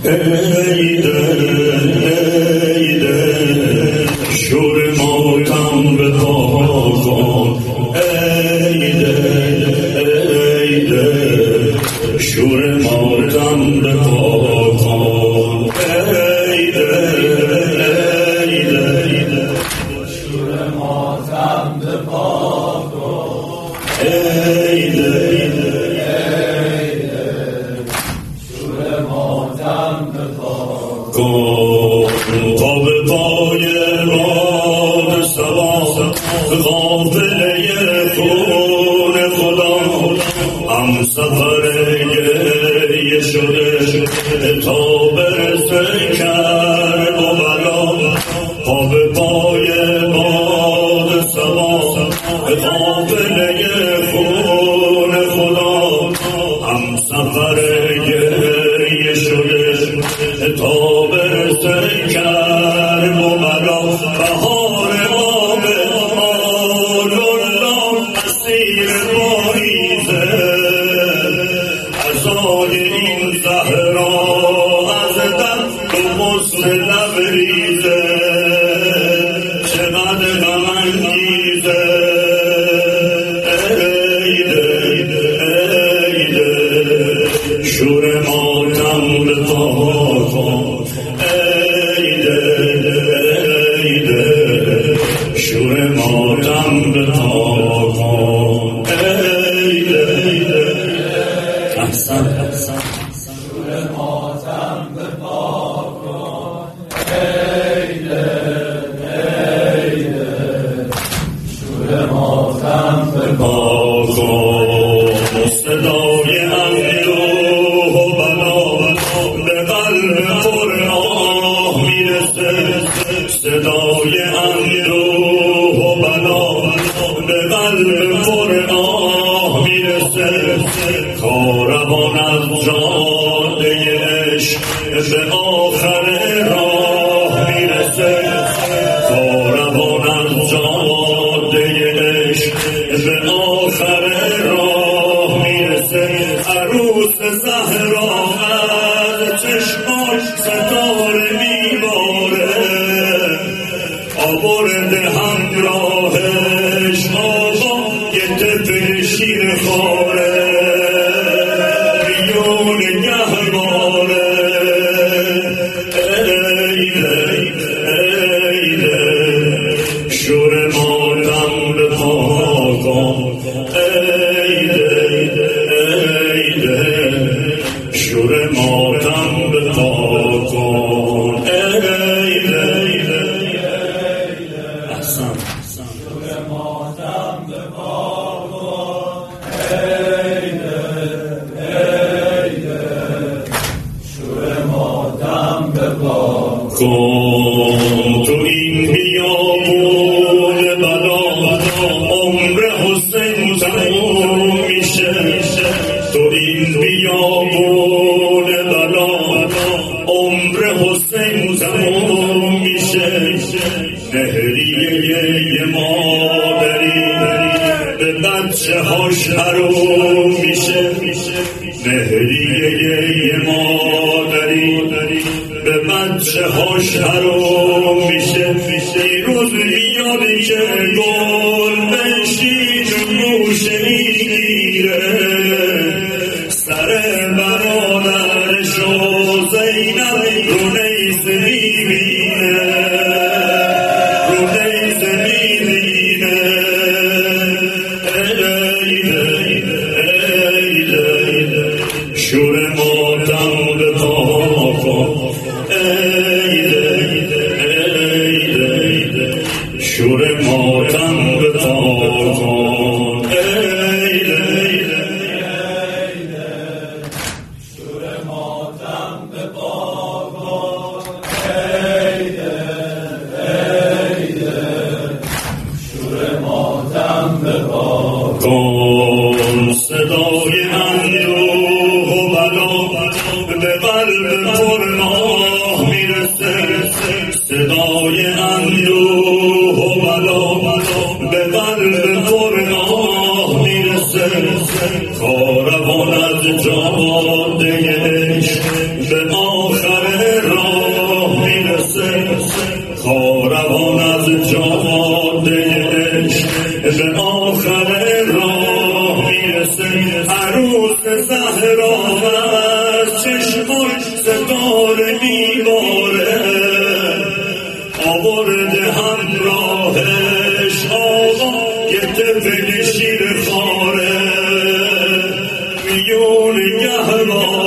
شور ماتم به پاکان شور ماتم به پاکان شور ماتم به پاکان شور ماتم به پاکان تا به پای باد صبا قافله خون خدا هم سفر گریه شده تا برسه کرب و بلا تا به پای باد صبا قافله خون خدا هم سفر گریه شده تا برسه کرب و بلا بهار آب آل الله اسیر پاییزه ازای این زهرا از دست و غصن لبریزه چقدر غم انگیزه شور ماتم به پاکان شور ماتم به پاکان احسن شور ماتم به پاکان شور ماتم به پاکان صدای اندوه و بلا به قلب پر آه میرسه صدای اندوه و بلا به قلب پر آه میرسه کاروان از جاده عشق به آخر راه میرسه کاروان از جاده عشق به آخر راه میرسه عروس زهرا از چشماش ستاره میباره آورده همراهش آقا یه طفل شیر خواره بیون گهواره شور ماتم به پاکان شور ماتم به پاکان احسن شور ماتم به پاکان شور ماتم به پاکان تو این بیابون بلا عمر حسین تموم میشه تو این بیابون بلا عمر حسین تموم میشه نهریه یه مادری به بچه هاش حروم میشه نهریه یه مادری به بچه هاش حروم میشه روز بیادی که گل بشین موشه میگیره سر برادرش و زینب رو نیز میبینه رو نیز میبینه شور ماتم به پاکان شور ماتم به پاکان شور ماتم به پاکان شور ماتم به پاکان صدای اندوه و بلا به قلب پر آه میرسه صدای اندوه و بلا به قلب پر آه میرسه کاروان از جاده عشق به آخر زهرا از چشمان ستاره میباره آورده همراهش آقا یه طفل شیر خواره میون گهواره